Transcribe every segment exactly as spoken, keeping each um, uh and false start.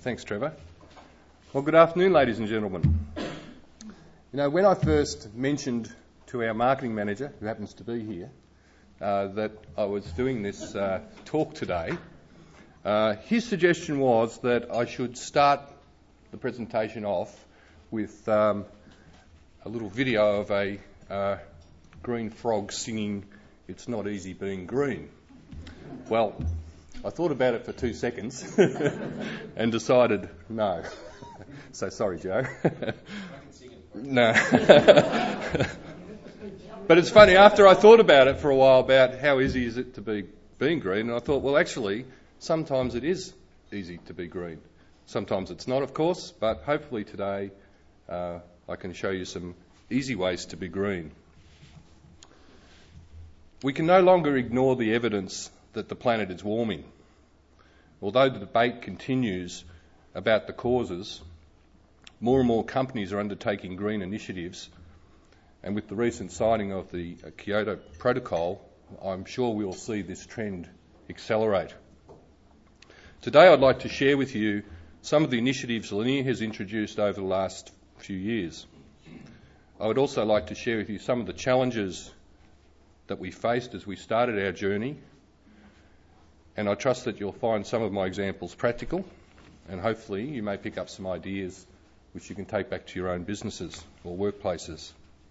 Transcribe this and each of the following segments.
Thanks, Trevor. Well, good afternoon, ladies and gentlemen. You know, when I first mentioned to our marketing manager, who happens to be here, uh, that I was doing this uh, talk today, uh, his suggestion was that I should start the presentation off with um, a little video of a uh, green frog singing "It's Not Easy Being Green." Well, I thought about it for two seconds and decided no. So sorry, Joe. I can sing it. No. But it's funny, after I thought about it for a while about how easy is it to be being green, and I thought, well, actually, sometimes it is easy to be green. Sometimes it's not, of course, but hopefully today uh, I can show you some easy ways to be green. We can no longer ignore the evidence that the planet is warming. Although the debate continues about the causes, more and more companies are undertaking green initiatives, and with the recent signing of the Kyoto Protocol, I'm sure we'll see this trend accelerate. Today I'd like to share with you some of the initiatives Lanier has introduced over the last few years. I would also like to share with you some of the challenges that we faced as we started our journey, and I trust that you'll find some of my examples practical, and hopefully you may pick up some ideas which you can take back to your own businesses or workplaces.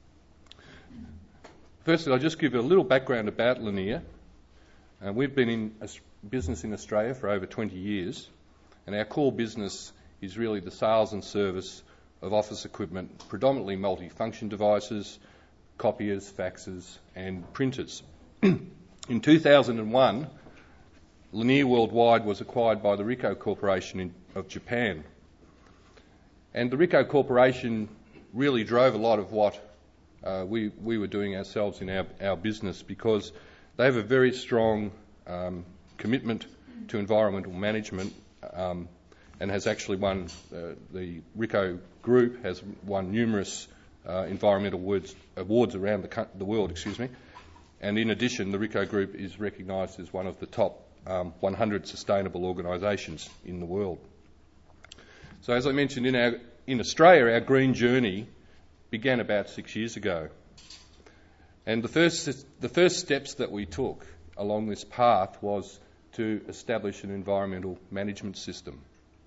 Firstly, I'll just give you a little background about Lanier. Uh, we've been in business in Australia for over twenty years, and our core business is really the sales and service of office equipment, predominantly multi-function devices, copiers, faxes and printers. In two thousand one, Lanier Worldwide was acquired by the Ricoh Corporation in, of Japan. And the Ricoh Corporation really drove a lot of what uh, we, we were doing ourselves in our, our business, because they have a very strong um, commitment to environmental management um, and has actually won, uh, the Ricoh Group has won numerous uh, environmental awards, awards around the, the world, excuse me. And in addition, the Ricoh Group is recognised as one of the top Um, one hundred sustainable organisations in the world. So as I mentioned, in, our, in Australia, our green journey began about six years ago. And the first, the first steps that we took along this path was to establish an environmental management system.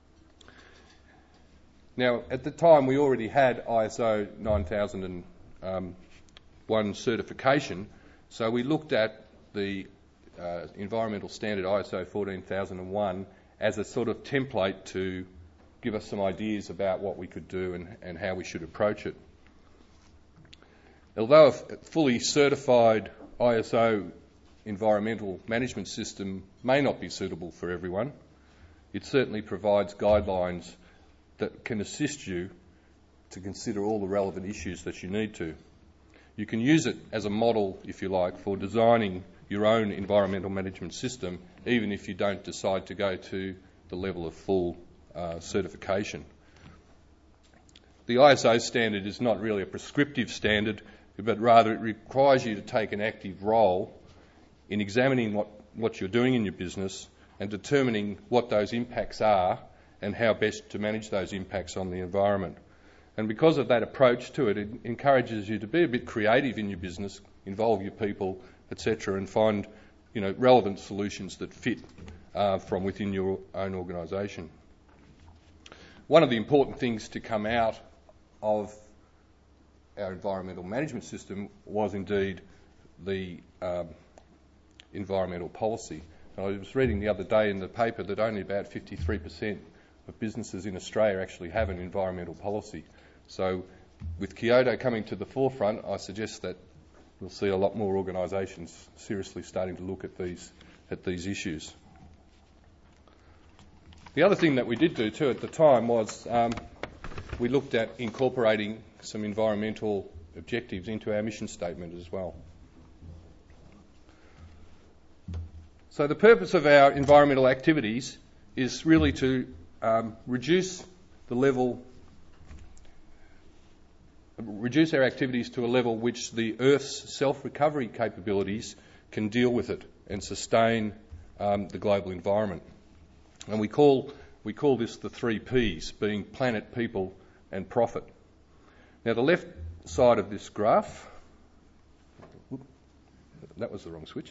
Now, at the time, we already had I S O nine thousand one certification, so we looked at the Uh, environmental standard I S O fourteen thousand one as a sort of template to give us some ideas about what we could do and, and how we should approach it. Although a fully certified I S O environmental management system may not be suitable for everyone, it certainly provides guidelines that can assist you to consider all the relevant issues that you need to. You can use it as a model, if you like, for designing your own environmental management system, even if you don't decide to go to the level of full uh, certification. The I S O standard is not really a prescriptive standard, but rather it requires you to take an active role in examining what, what you're doing in your business and determining what those impacts are and how best to manage those impacts on the environment. And because of that approach to it, it encourages you to be a bit creative in your business, involve your people, et cetera, and find, you know, relevant solutions that fit uh, from within your own organisation. One of the important things to come out of our environmental management system was indeed the um, environmental policy. And I was reading the other day in the paper that only about fifty-three percent of businesses in Australia actually have an environmental policy. So with Kyoto coming to the forefront, I suggest that we'll see a lot more organisations seriously starting to look at these at these issues. The other thing that we did do too at the time was um, we looked at incorporating some environmental objectives into our mission statement as well. So the purpose of our environmental activities is really to um, reduce the level reduce our activities to a level which the Earth's self-recovery capabilities can deal with it and sustain um, the global environment. And we call We call this the three Ps, being planet, people and profit. Now the left side of this graph, whoop, that was the wrong switch.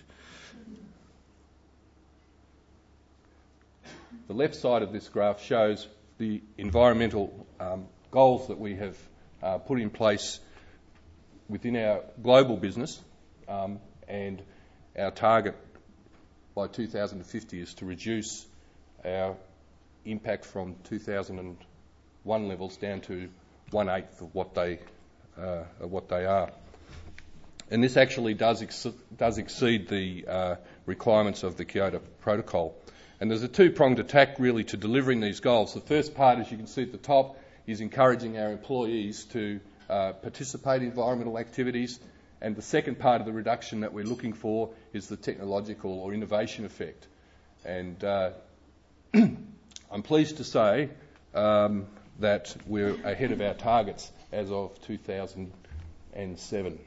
The left side of this graph shows the environmental um, goals that we have uh, put in place within our global business, um, and our target by two thousand fifty is to reduce our impact from two thousand one levels down to one eighth of what they uh, of what they are. And this actually does ex- does exceed the uh, requirements of the Kyoto Protocol. And there's a two-pronged attack really to delivering these goals. The first part, as you can see at the top, is encouraging our employees to uh, participate in environmental activities. And the second part of the reduction that we're looking for is the technological or innovation effect. And uh, I'm pleased to say um, that we're ahead of our targets as of two thousand seven.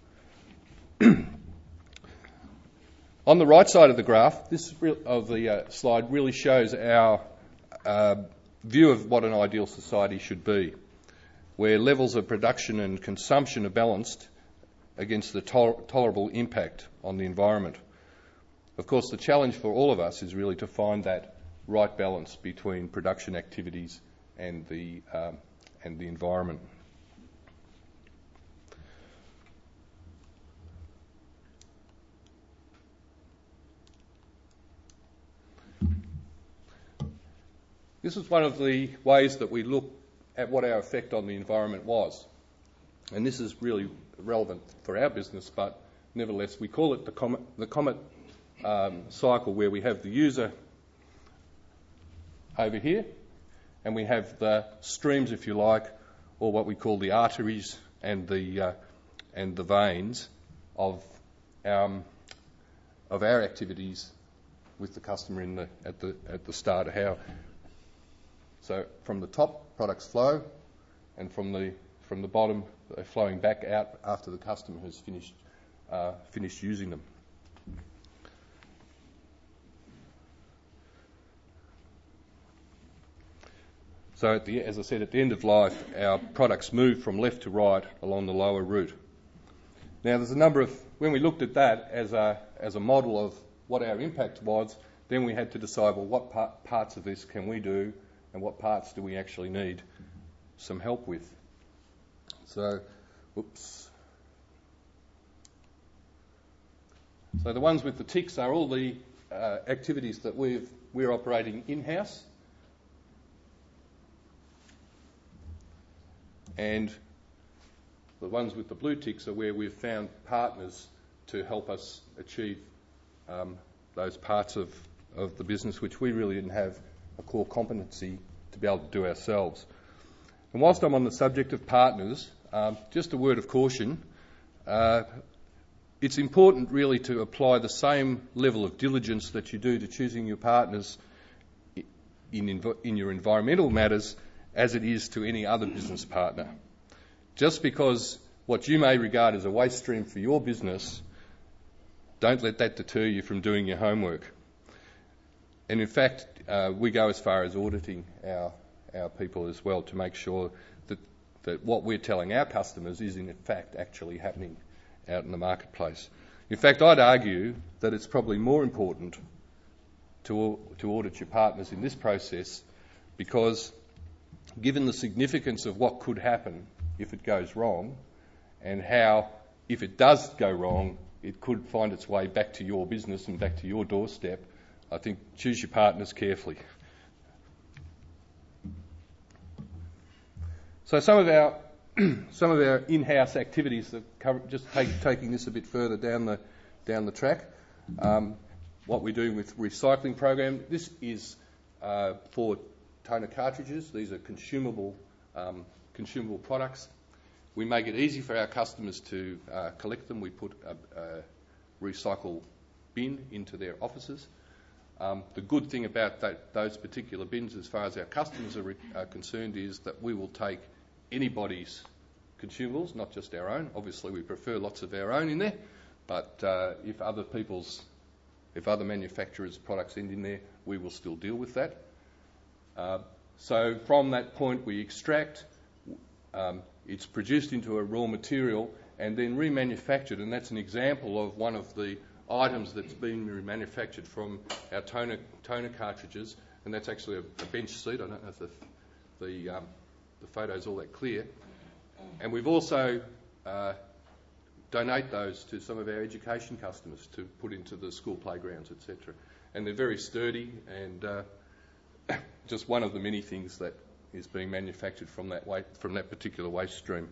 On the right side of the graph, this re- of the uh, slide really shows our uh, view of what an ideal society should be, where levels of production and consumption are balanced against the tol- tolerable impact on the environment. Of course, the challenge for all of us is really to find that right balance between production activities and the um, and the environment. This is one of the ways that we look at what our effect on the environment was. And this is really relevant for our business, but nevertheless, we call it the comet, the comet um, cycle, where we have the user over here, and we have the streams, if you like, or what we call the arteries and the uh, and the veins of um, of our activities with the customer in the at the at the start of how. So from the top, products flow, and from the from the bottom, they're flowing back out after the customer has finished uh, finished using them. So, at the, as I said, at the end of life, our products move from left to right along the lower route. Now, there's a number of when we looked at that as a as a model of what our impact was, then we had to decide, well, what par- parts of this can we do? And what parts do we actually need some help with? So, whoops. So the ones with the ticks are all the uh, activities that we've, we're operating in-house. And the ones with the blue ticks are where we've found partners to help us achieve um, those parts of, of the business which we really didn't have a core competency to be able to do ourselves. And whilst I'm on the subject of partners, um, just a word of caution. Uh, it's important really to apply the same level of diligence that you do to choosing your partners in, in, in your environmental matters as it is to any other business partner. Just because what you may regard as a waste stream for your business, don't let that deter you from doing your homework. And in fact, uh, we go as far as auditing our our people as well to make sure that, that what we're telling our customers is in fact actually happening out in the marketplace. In fact, I'd argue that it's probably more important to to audit your partners in this process, because given the significance of what could happen if it goes wrong, and how, if it does go wrong, it could find its way back to your business and back to your doorstep, I think choose your partners carefully. So some of our some of our in-house activities that cover, just take, taking this a bit further down the down the track. Um, what we do with recycling program. This is uh, for toner cartridges. These are consumable um, consumable products. We make it easy for our customers to uh, collect them. We put a, a recycle bin into their offices. Um, the good thing about that, those particular bins, as far as our customers are, re- are concerned, is that we will take anybody's consumables, not just our own. Obviously, we prefer lots of our own in there, but uh, if other people's, if other manufacturers' products end in there, we will still deal with that. Uh, so from that point we extract, um, it's produced into a raw material and then remanufactured, and that's an example of one of the items that's been remanufactured from our toner, toner cartridges, and that's actually a, a bench seat. I don't know if the, the, um, the photo's all that clear. And we've also uh, donate those to some of our education customers to put into the school playgrounds, et cetera. And they're very sturdy and uh, just one of the many things that is being manufactured from that wa- from that particular waste stream.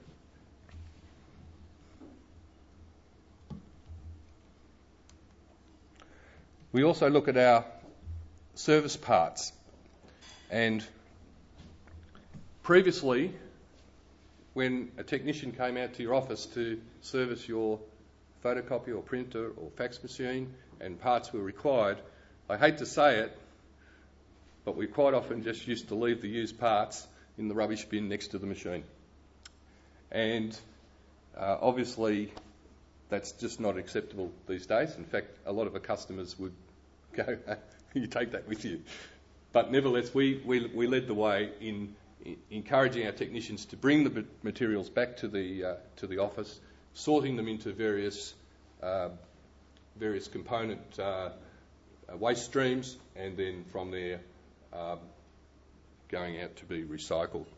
We also look at our service parts, and previously, when a technician came out to your office to service your photocopy or printer or fax machine and parts were required, I hate to say it, but we quite often just used to leave the used parts in the rubbish bin next to the machine. And uh, obviously that's just not acceptable these days. In fact, a lot of our customers would go, you take that with you. But nevertheless, we, we, we led the way in, in encouraging our technicians to bring the materials back to the, uh, to the office, sorting them into various, uh, various component uh, waste streams, and then from there um, going out to be recycled.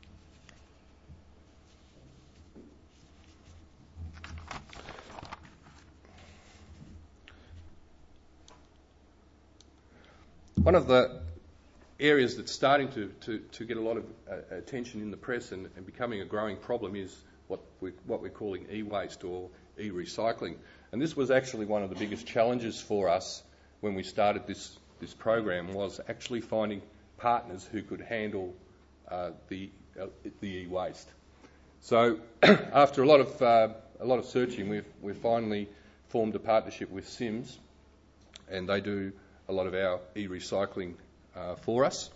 One of the areas that's starting to, to, to get a lot of uh, attention in the press and, and becoming a growing problem is what, we, what we're calling e-waste or e-recycling. And this was actually one of the biggest challenges for us when we started this, this program, was actually finding partners who could handle uh, the, uh, the e-waste. So after a lot of, uh, a lot of searching, we've, we've finally formed a partnership with Sims, and they do a lot of our e-recycling uh, for us.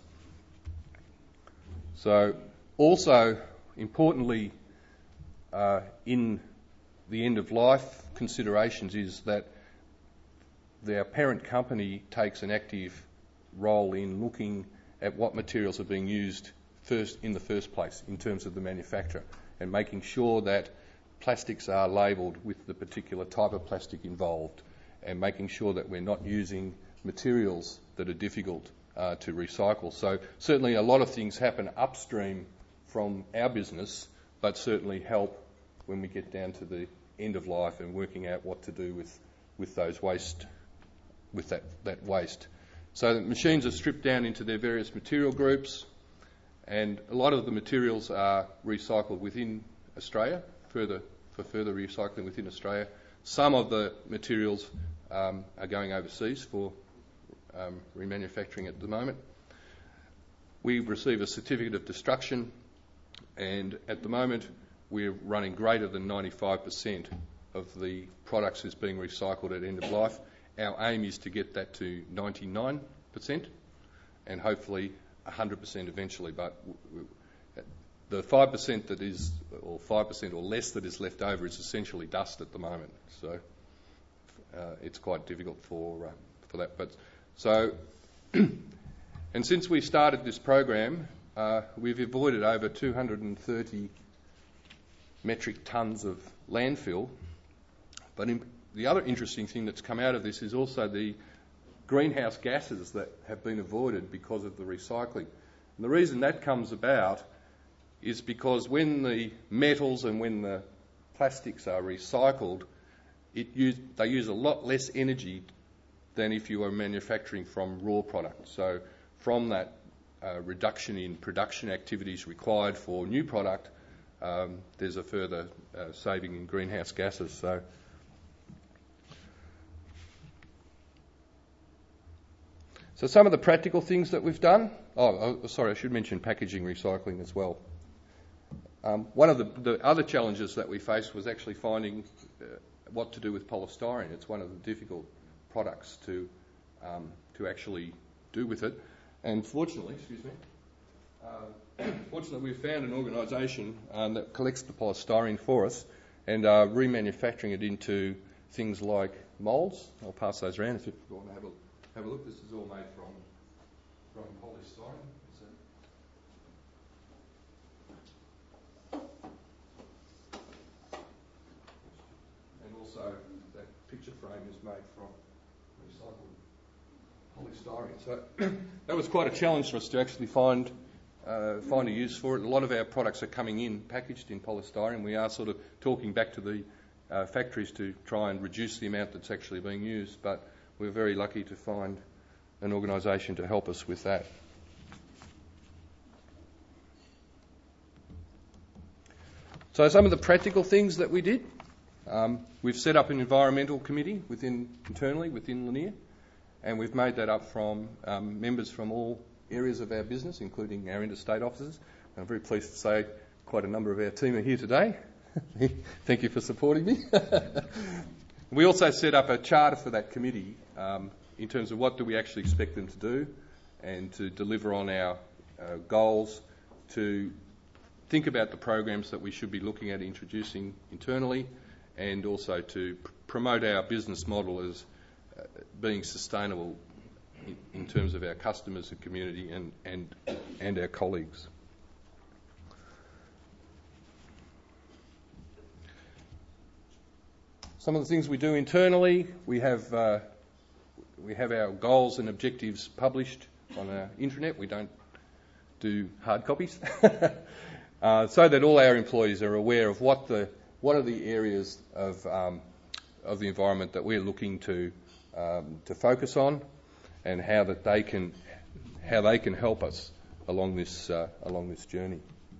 So also, importantly, uh, in the end-of-life considerations is that their parent company takes an active role in looking at what materials are being used first in the first place in terms of the manufacture, and making sure that plastics are labelled with the particular type of plastic involved, and making sure that we're not using materials that are difficult uh, to recycle. So certainly a lot of things happen upstream from our business, but certainly help when we get down to the end of life and working out what to do with, with those waste, with that, that waste. So the machines are stripped down into their various material groups, and a lot of the materials are recycled within Australia, further for further recycling within Australia. Some of the materials um, are going overseas for Um, remanufacturing at the moment. We receive a certificate of destruction, and at the moment we're running greater than ninety-five percent of the products is being recycled at end of life. Our aim is to get that to ninety-nine percent and hopefully one hundred percent eventually, but w- w- the five percent that is, or five percent or less that is left over is essentially dust at the moment, so uh, it's quite difficult for, uh, for that. But So, and since we started this program, uh, we've avoided over two hundred thirty metric tonnes of landfill. But in, the other interesting thing that's come out of this is also the greenhouse gases that have been avoided because of the recycling. And the reason that comes about is because when the metals and when the plastics are recycled, it use, they use a lot less energy than if you were manufacturing from raw products. So from that uh, reduction in production activities required for new product, um, there's a further uh, saving in greenhouse gases. So, so some of the practical things that we've done. Oh, oh sorry, I should mention packaging recycling as well. Um, one of the, the other challenges that we faced was actually finding uh, what to do with polystyrene. It's one of the difficult products to um, to actually do with it, and fortunately, excuse me, uh, fortunately we've found an organisation um, that collects the polystyrene for us and are remanufacturing it into things like moulds. I'll pass those around if you want to have a have a look. This is all made from from polystyrene. So also that picture frame is made from recycled polystyrene. So that was quite a challenge for us to actually find uh, find a use for it. A lot of our products are coming in packaged in polystyrene. We are sort of talking back to the uh, factories to try and reduce the amount that's actually being used, but we're very lucky to find an organisation to help us with that. So some of the practical things that we did, um, we've set up an environmental committee within internally within Lanier, and we've made that up from um, members from all areas of our business, including our interstate offices. I'm very pleased to say quite a number of our team are here today. Thank you for supporting me. We also set up a charter for that committee um, in terms of what do we actually expect them to do and to deliver on our uh, goals, to think about the programs that we should be looking at introducing internally, and also to pr- promote our business model as uh, being sustainable in, in terms of our customers and community and, and, and our colleagues. Some of the things we do internally, we have uh, we have our goals and objectives published on our intranet. We don't do hard copies, uh, so that all our employees are aware of what the what are the areas of um, of the environment that we're looking to um, to focus on, and how that they can how they can help us along this uh, along this journey.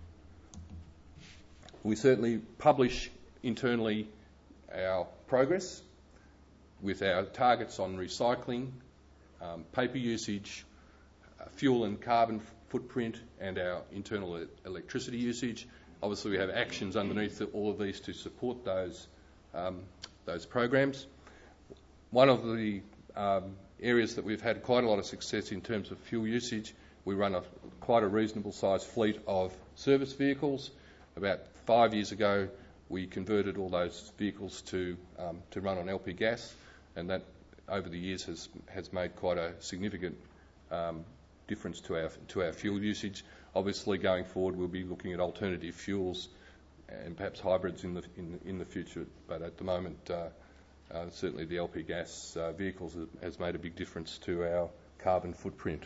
We certainly publish internally our progress with our targets on recycling, um, paper usage, uh, fuel and carbon f- footprint, and our internal e- electricity usage. Obviously, we have actions underneath the, all of these to support those um, those programs. One of the um, areas that we've had quite a lot of success in terms of fuel usage, we run a quite a reasonable sized fleet of service vehicles. About five years ago, we converted all those vehicles to um, to run on L P gas, and that over the years has has made quite a significant um, difference to our to our fuel usage. Obviously, going forward, we'll be looking at alternative fuels and perhaps hybrids in the in, in the future. But at the moment, uh, uh, certainly the L P gas uh, vehicles has made a big difference to our carbon footprint.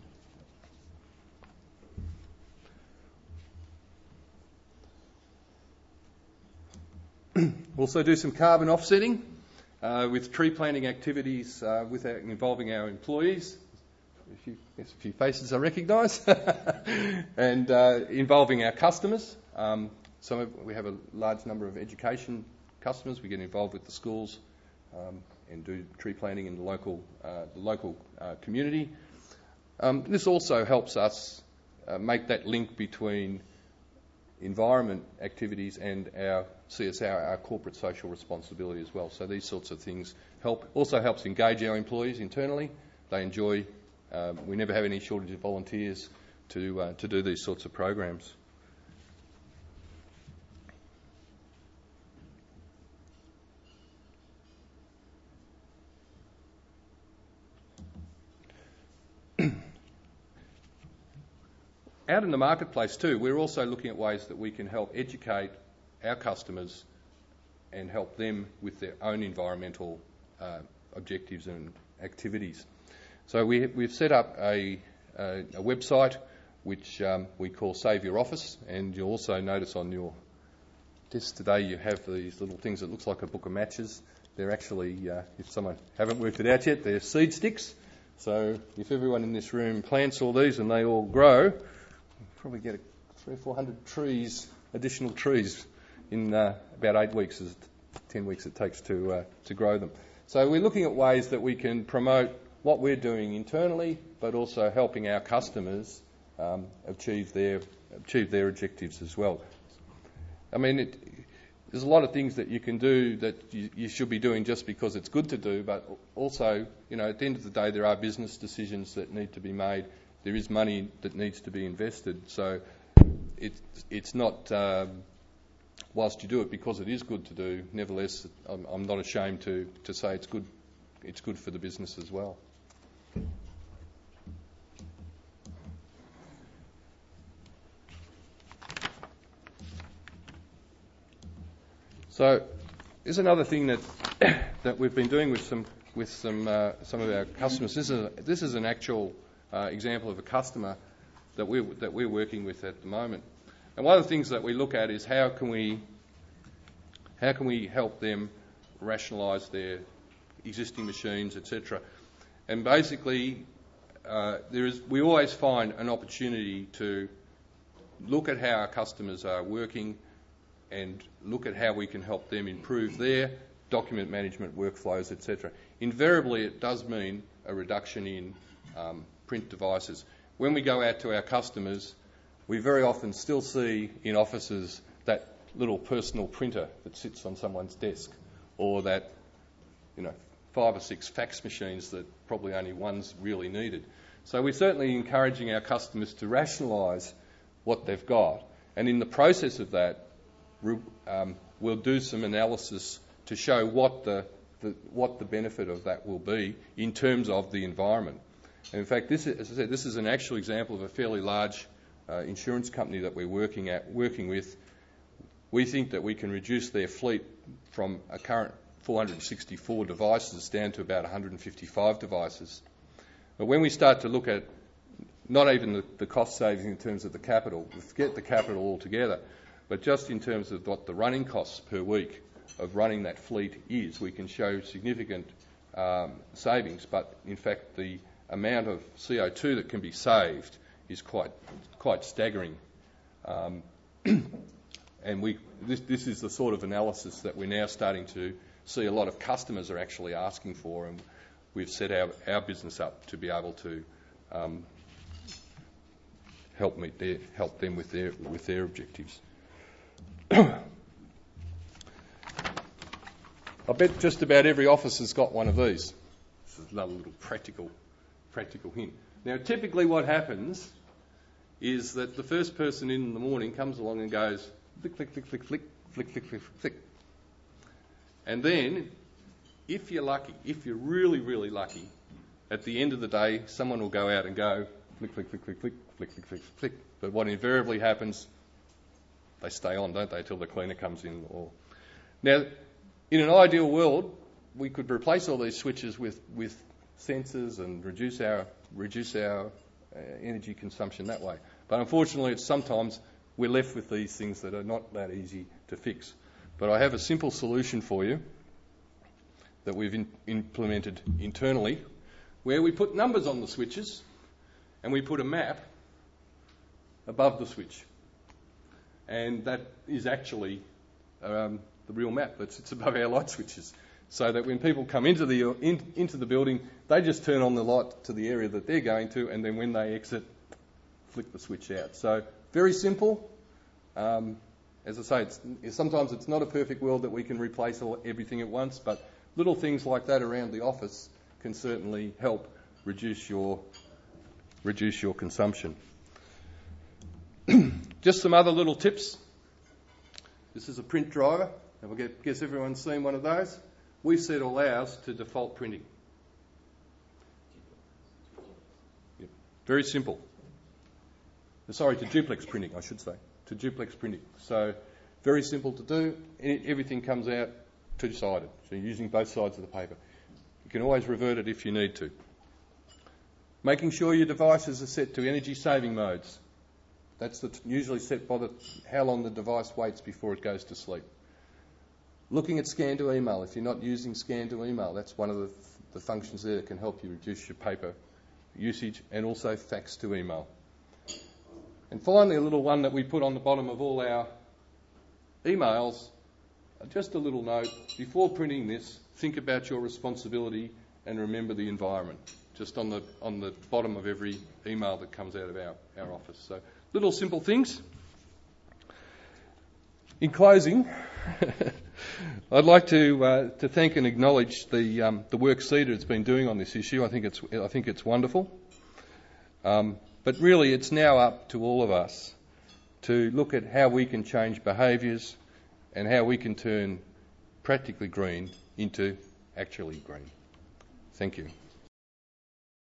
We'll also do some carbon offsetting uh, with tree planting activities uh, with our, involving our employees. A few, there's a few faces I recognise, and uh, involving our customers. Um, some of, we have a large number of education customers. We get involved with the schools um, and do tree planting in the local uh, the local uh, community. Um, this also helps us uh, make that link between environment activities and our C S R, our corporate social responsibility as well. So these sorts of things help. Also helps engage our employees internally. They enjoy. Um, we never have any shortage of volunteers to uh, to do these sorts of programs. Out in the marketplace too, we're also looking at ways that we can help educate our customers and help them with their own environmental uh, objectives and activities. So we, we've set up a, a, a website which um, we call Save Your Office, and you'll also notice on your desk today you have these little things that looks like a book of matches. They're actually, uh, if someone haven't worked it out yet, they're seed sticks. So if everyone in this room plants all these and they all grow, probably get a three or four hundred trees, additional trees, in uh, about eight weeks, is ten weeks it takes to uh, to grow them. So we're looking at ways that we can promote what we're doing internally, but also helping our customers um, achieve their achieve their objectives as well. I mean, it, there's a lot of things that you can do that you, you should be doing just because it's good to do, but also, you know, at the end of the day, there are business decisions that need to be made. There is money that needs to be invested, so it, it's not, um, whilst you do it because it is good to do, nevertheless, I'm, I'm not ashamed to, to say it's good, it's good for the business as well. So Here's another thing that that we've been doing with some with some uh, some of our customers. This is a, this is an actual uh, example of a customer that we that we're working with at the moment. And one of the things that we look at is how can we how can we help them rationalise their existing machines, et cetera. And basically, uh, there is we always find an opportunity to look at how our customers are working and look at how we can help them improve their document management workflows, et cetera. Invariably, it does mean a reduction in um, print devices. When we go out to our customers, we very often still see in offices that little personal printer that sits on someone's desk, or that, you know, five or six fax machines that probably only one's really needed. So we're certainly encouraging our customers to rationalise what they've got, and in the process of that, um, we'll do some analysis to show what the, the what the benefit of that will be in terms of the environment. And in fact, this is, as I said, this is an actual example of a fairly large uh, insurance company that we're working at working with. We think that we can reduce their fleet from a current four hundred sixty-four devices down to about one hundred fifty-five devices. But when we start to look at not even the, the cost savings in terms of the capital, we forget the capital altogether, but just in terms of what the running costs per week of running that fleet is, we can show significant um, savings. But in fact, the amount of C O two that can be saved is quite quite staggering. Um, and we this, this is the sort of analysis that we're now starting to see a lot of customers are actually asking for, and we've set our, our business up to be able to um, help meet their help them with their with their objectives. I bet just about every office has got one of these. This is another little practical practical hint. Now, typically what happens is that the first person in the morning comes along and goes flick, flick, flick, flick, flick, flick, flick, flick, flick. And then, if you're lucky, if you're really, really lucky, at the end of the day, someone will go out and go flick, flick, flick, flick, flick, flick, flick, flick, flick. But what invariably happens, they stay on, don't they, till the cleaner comes in. Or now, in an ideal world, we could replace all these switches with, with sensors and reduce our reduce our uh, energy consumption that way. But unfortunately, it's sometimes we're left with these things that are not that easy to fix. But I have a simple solution for you that we've in, implemented internally, where we put numbers on the switches and we put a map above the switch. And that is actually um, the real map that sits above our light switches, so that when people come into the in, into the building, they just turn on the light to the area that they're going to, and then when they exit, flick the switch out. So very simple. Um, as I say, it's, sometimes it's not a perfect world that we can replace all, everything at once, but little things like that around the office can certainly help reduce your reduce your consumption. Just some other little tips. This is a print driver. I guess everyone's seen one of those. We set all ours to default printing. Yep. Very simple. Sorry, to duplex printing, I should say. To duplex printing. So very simple to do. Everything comes out two-sided. So you're using both sides of the paper. You can always revert it if you need to. Making sure your devices are set to energy-saving modes. That's the, usually set by the, how long the device waits before it goes to sleep. Looking at scan to email. If you're not using scan to email, that's one of the, the functions there that can help you reduce your paper usage, and also fax to email. And finally, a little one that we put on the bottom of all our emails, just a little note. Before printing this, think about your responsibility and remember the environment, just on the on the bottom of every email that comes out of our, our office. So little simple things. In closing, I'd like to uh, to thank and acknowledge the um, the work CEDA has been doing on this issue. I think it's I think it's wonderful. Um, but really, it's now up to all of us to look at how we can change behaviours and how we can turn practically green into actually green. Thank you.